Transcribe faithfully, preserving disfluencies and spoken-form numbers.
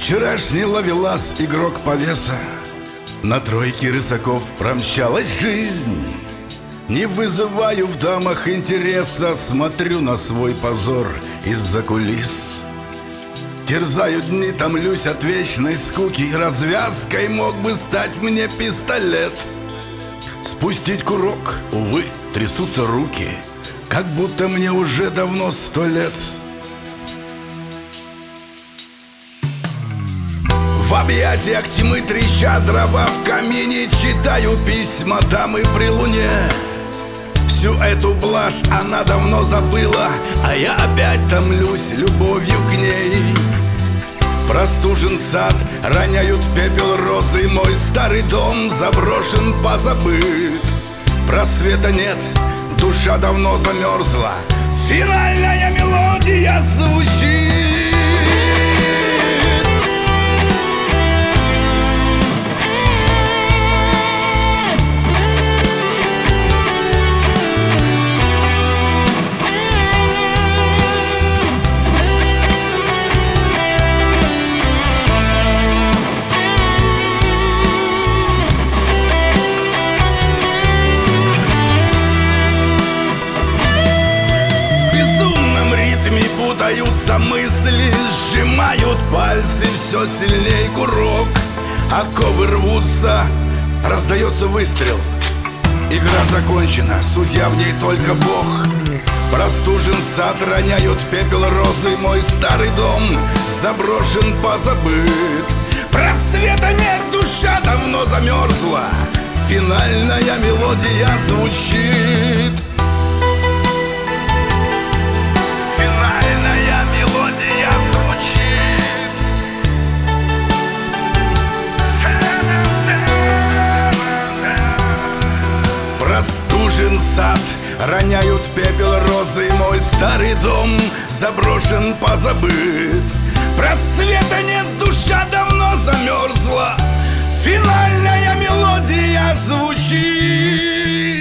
Вчерашний ловелас, игрок повеса, на тройке рысаков промчалась жизнь. Не вызываю в дамах интереса, смотрю на свой позор из-за кулис. Терзаю дни, томлюсь от вечной скуки, развязкой мог бы стать мне пистолет. Спустить курок, увы, трясутся руки, как будто мне уже давно сто лет. В объятиях тьмы трещат дрова в камине, читаю письма дамы при луне. Всю эту блажь она давно забыла, а я опять томлюсь любовью к ней. Простужен сад, роняют пепел розы, мой старый дом заброшен, позабыт. Просвета нет, душа давно замерзла, финальная мелодия звучит. Путаются мысли, сжимают пальцы, все сильней курок. Оковы рвутся, раздается выстрел. Игра закончена, судья в ней только Бог. Простужен сад, роняют пепел розы, мой старый дом заброшен, позабыт. Просвета нет, душа давно замерзла, финальная мелодия звучит. Простужен сад, роняют пепел розы, мой старый дом заброшен, позабыт. Просвета нет, душа давно замерзла, финальная мелодия звучит.